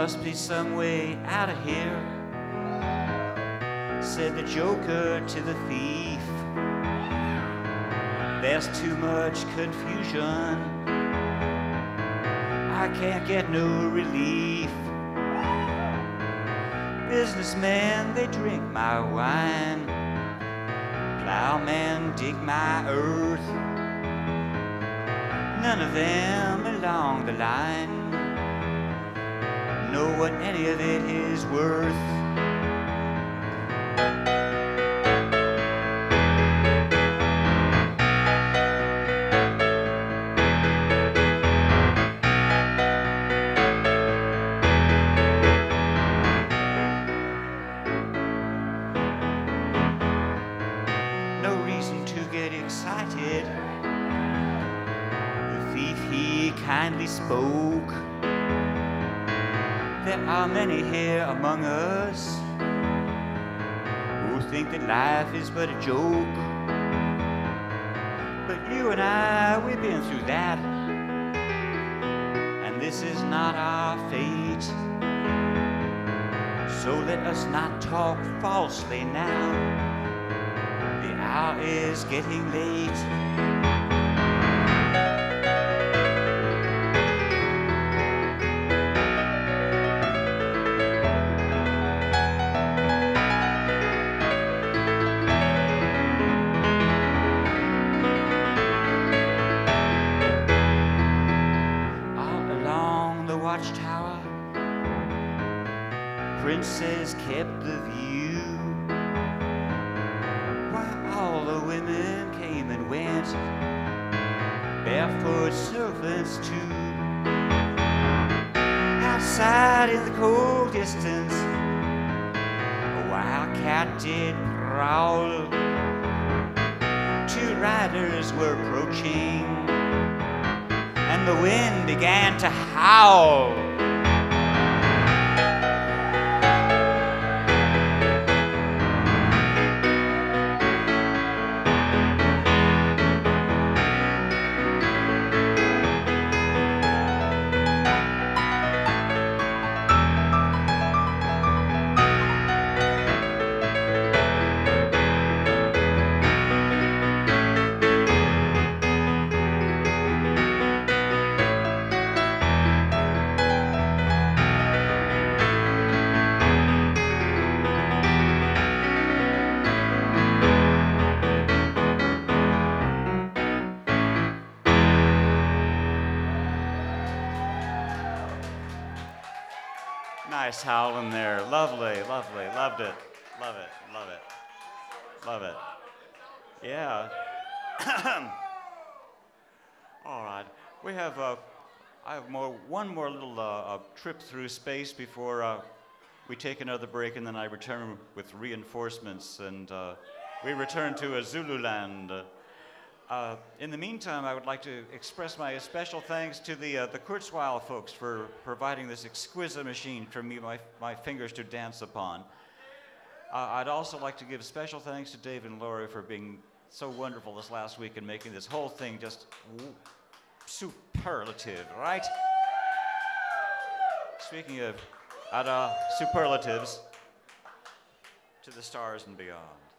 must be some way out of here, said the joker to the thief. There's too much confusion, I can't get no relief. Businessmen, they drink my wine, plowmen dig my earth. None of them along the line know what any of it is worth. No reason to get excited. The thief, he kindly spoke. There are many here among us who think that life is but a joke. But you and I, we've been through that, and this is not our fate. So let us not talk falsely now. The hour is getting late. Watchtower, princes kept the view, while all the women came and went, barefoot servants too. Outside in the cold distance, a wildcat did prowl. Two riders were approaching, and the wind began to howl. Nice howling there. Lovely, lovely. Loved it. Love it. Love it. Love it. Yeah. All right. We have I have one more little trip through space before we take another break, and then I return with reinforcements, and we return to Zululand. In the meantime, I would like to express my special thanks to the Kurzweil folks for providing this exquisite machine for me, my fingers to dance upon. I'd also like to give special thanks to Dave and Lori for being so wonderful this last week and making this whole thing just superlative, right? Speaking of superlatives, to the stars and beyond.